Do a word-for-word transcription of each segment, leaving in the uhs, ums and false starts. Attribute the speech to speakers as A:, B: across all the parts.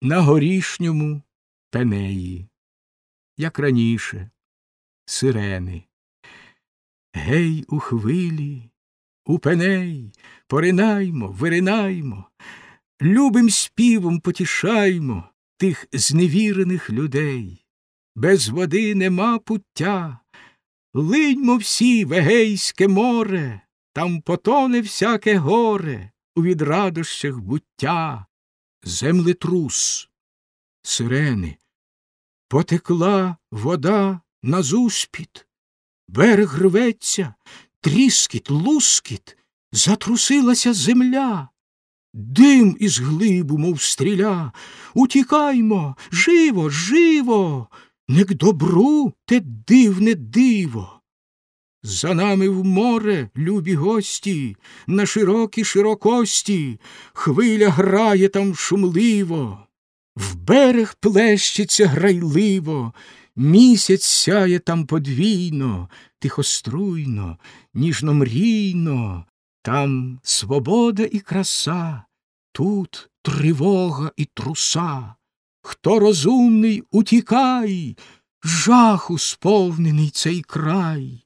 A: на горішньому Пенеї, як раніше, сирени. Гей, у хвилі, у Пеней, поринаймо, виринаймо, любим співом потішаймо тих зневірених людей. Без води нема пуття, линьмо всі в Егейське море, там потоне всяке горе у відрадощах буття. Землетрус, сирени, потекла вода назуспід, берег рветься, тріскіт, лускіт, затрусилася земля. Дим із глибу, мов стріля, утікаймо, живо, живо, не к добру те дивне диво. За нами в море, любі гості, на широкі широкості, хвиля грає там шумливо, в берег плещеться грайливо, місяць сяє там подвійно, тихоструйно, ніжно-мрійно, там свобода і краса, тут тривога і труса. Хто розумний, утікай, жаху сповнений цей край.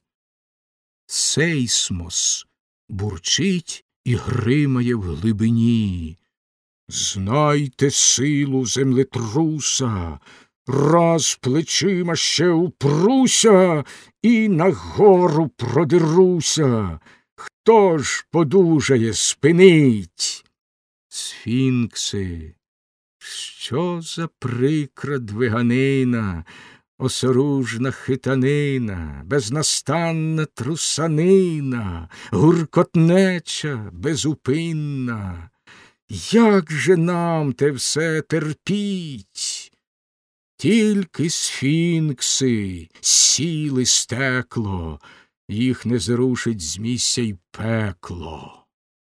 A: Сейсмос бурчить і гримає в глибині. Знайте силу землетруса, раз плечима ще упруся і нагору продеруся. Хто ж подужає спинить? Сфінкси, що за прикра двиганина, осоружна хитанина, безнастанна трусанина, гуркотнеча безупинна. Як же нам те все терпіть? Тільки сфінкси сіли стекло, їх не зрушить з місця й пекло.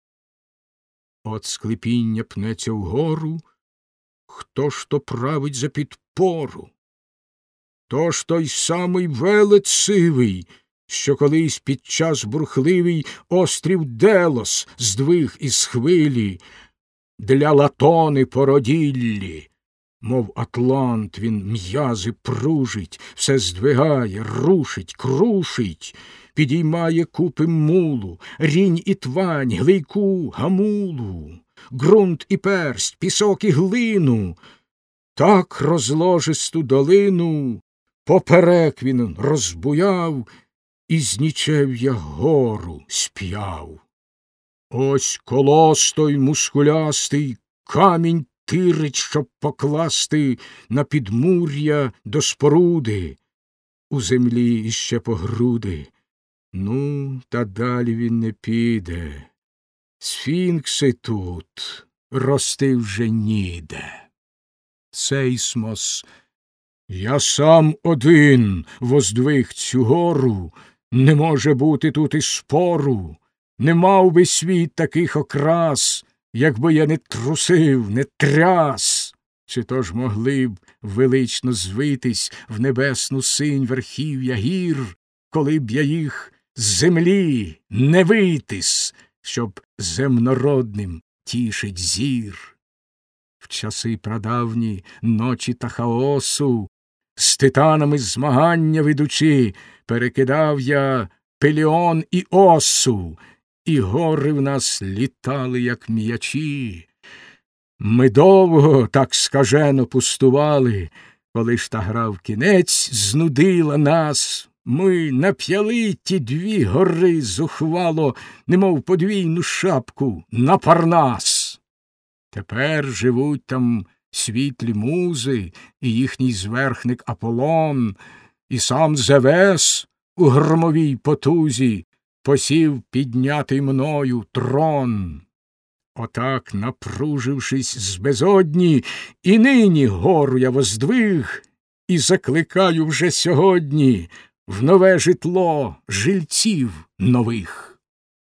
A: От склепіння пнеться вгору, хто ж то править за підпору? То ж той самий велет сивий, що колись під час бурхливий острів Делос здвиг із хвилі для Латони породіллі. Мов Атлант він м'язи пружить, все здвигає, рушить, крушить, підіймає купи мулу, рінь і твань, глейку, гамулу, ґрунт і персть, пісок і глину. Так розложисту долину поперек він розбуяв і з нічев'я гору сп'яв. Ось колос той мускулястий, камінь тирить, щоб покласти на підмур'я до споруди, у землі іще по груди. Ну, та далі він не піде. Сфінкси тут рости вже ніде. Сейсмос, я сам один воздвиг цю гору, не може бути тут і спору. Не мав би світ таких окрас, якби я не трусив, не тряс. Чи то ж могли б велично звитись в небесну синь верхів'я гір, коли б я їх з землі не витис, щоб земнородним тішить зір. В часи прадавні ночі та хаосу, з титанами змагання ведучи, перекидав я Пеліон і Осу, і гори в нас літали, як м'ячі. Ми довго так скажено пустували, коли ж та гра в кінець знудила нас. Ми нап'яли ті дві гори зухвало, немов подвійну шапку на Парнас. Тепер живуть там світлі музи, і їхній зверхник Аполлон, і сам Зевес у громовій потузі посів піднятий мною трон. Отак, напружившись з безодні, і нині гору я воздвиг, і закликаю вже сьогодні в нове житло жильців нових.